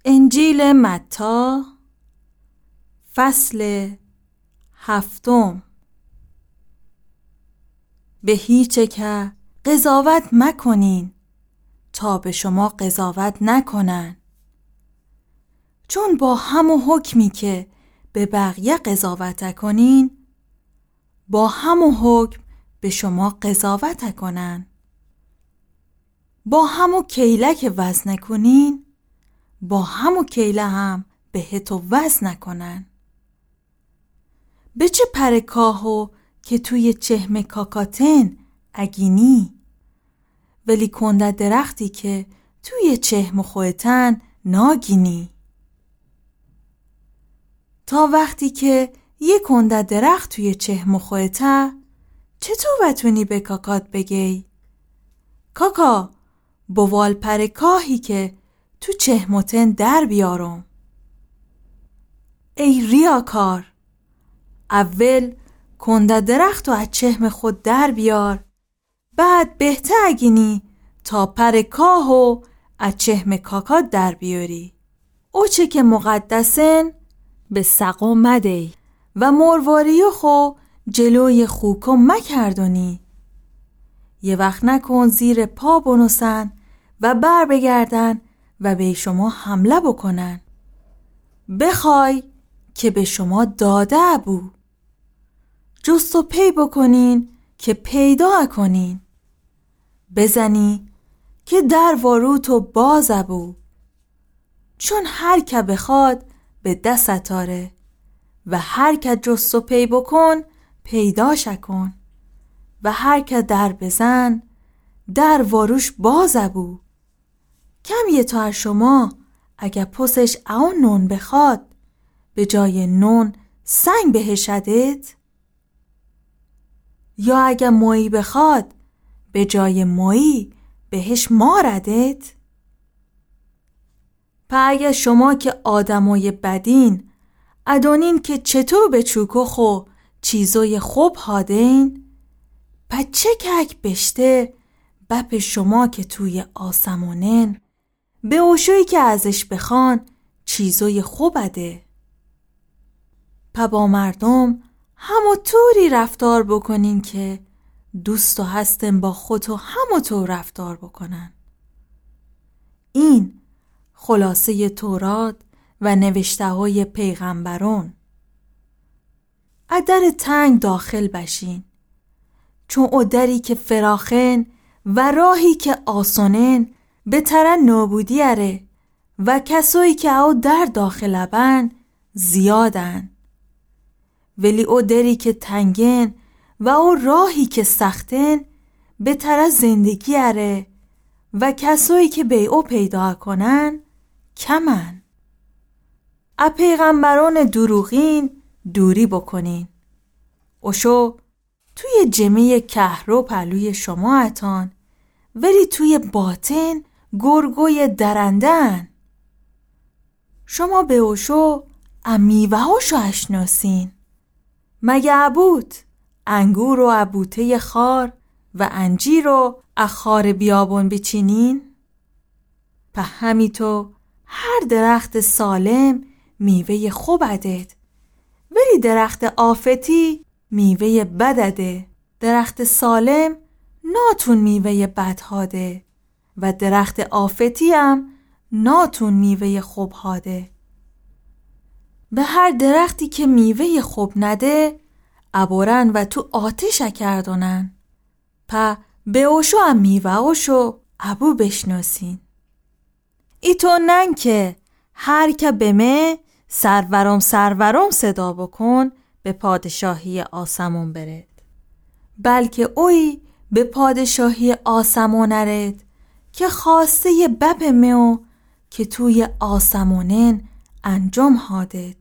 انجیل متی فصل 7. به هیچ که قضاوت مکنین تا به شما قضاوت نکنن، چون با همون حکمی که به بقیه قضاوت کنین با همون حکم به شما قضاوت کنن. با همون کیله که وزن کنین با همون کیله هم بهتو وزن کنن. به چه پر کاهو که توی چهم کاکاتن اگینی، ولی کنده درختی که توی چهم خویتن ناگینی. تا وقتی که یه کنده درخت توی چهم خویته، چطور بتونی به کاکات بگی کاکا بوال پر کاهی که تو چهمتن در بیارم؟ ای ریاکار، اول کنده درخت رو از چهم خود در بیار، بعد بهتر اگینی تا پر کاهو از چهم کاکات در بیاری. او چه که مقدسن به سقو مدی و مرواریو خو جلوی خوکو مکردونی. یه وقت نکن زیر پا بنوسن و بر بگردن و به شما حمله بکنن، بخوای که به شما داده بو. جست و پی بکنین که پیدا کنین، بزنی که در واروتو باز بو. چون هر که بخواد به دست تاره و هر که جست و پی بکن پیداش کن و هر که در بزن در واروش باز بو. کم یه تا شما اگه پسش اون نون بخواد به جای نون سنگ بهشدت، یا اگه مویی بخواد به جای مویی بهش ماردت. اگه شما که آدمای بدین ادونین که چطور به چوکو خو چیزای خوب هادین، چه کک بشته بپ شما که توی آسمونن به اوشوی که ازش بخوان چیزای خوب اده. با مردم همونطوری رفتار بکنین که دوستو هستن با خودتو همونطور رفتار بکنن. این خلاصه تورات و نوشته های پیغمبران. ادر تنگ داخل بشین، چون او دری که فراخن و راهی که آسانن به ترن نابودی اره و کسایی که او در داخل بن زیادن. ولی او دری که تنگن و او راهی که سختن به طرف زندگی اره و کسایی که به او پیدا کنن کمن. از پیغمبران دروغین دوری بکنین. اوشو توی جمعه کهرو پلوی شما اتان، ولی توی باطن گرگوی درندن. شما به اوشو میوه هاشو اشناسین. مگه عبود انگور و عبوته خار و انجیر و اخار بیابون بچینین؟ همیتو هر درخت سالم میوه خوب عدد، ولی درخت آفتی میوه بد عده. درخت سالم ناتون میوه بد هاده و درخت آفتی هم ناتون میوه خوب هاده. به هر درختی که میوه خوب نده ابورن و تو آتش کردونن. به اوشو هم میوه اوشو ابو بشناسین. ای تو نن که هر که به مه سرورم صدا بکن به پادشاهی آسمون برد، بلکه اوی به پادشاهی آسمون رد که خواسته بپ میو که توی آسمونن انجام هادد.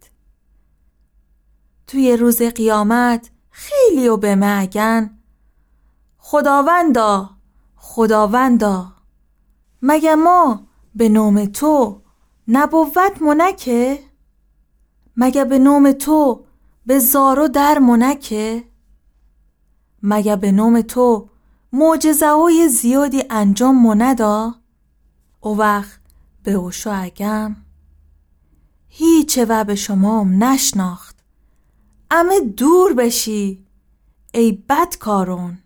توی روز قیامت خیلی و به مگن خداوندا مگه ما به نام تو نبوت منکه؟ مگه به نام تو به زارو در منکه؟ مگه به نام تو معجزه های زیادی انجام مندا؟ او وقت به اوشو اگم هیچ و به شمام نشناخت. امه دور بشی ای بدکارون.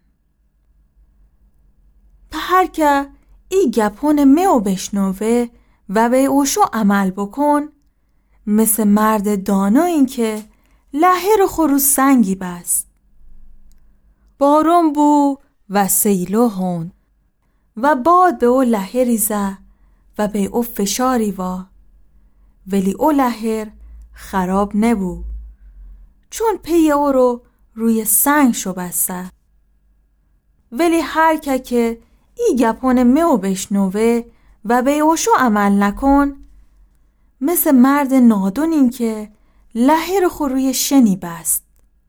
په هر که ای گپون میو بشنوه و به اوشو عمل بکن، مثل مرد دانا این که لحه رو خورو سنگی بست. بارون بو و سیلو هون و باد به او لحه ریزه و به او فشاری وا، ولی او لحه خراب نبو چون پی او رو روی سنگ شو بسته. ولی هر که ای گپون میو بشنوه و به اوشو عمل نکن، مثل مرد نادون این که لحه رو خو روی شنی بست.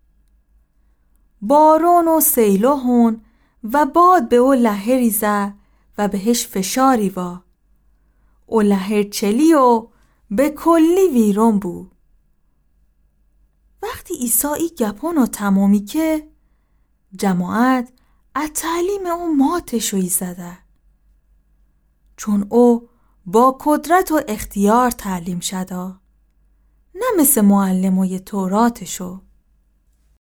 بارون و سیلو هون و باد به او لحه ریزه و بهش فشاری وا، او لحه چلی و به کلی ویرون بو. وقتی عیسی ای گپون رو تمامی که، جماعت از تعلیم او ماتشوی زده، چون او با قدرت و اختیار تعلیم شده، نه مثل معلموی توراتشو.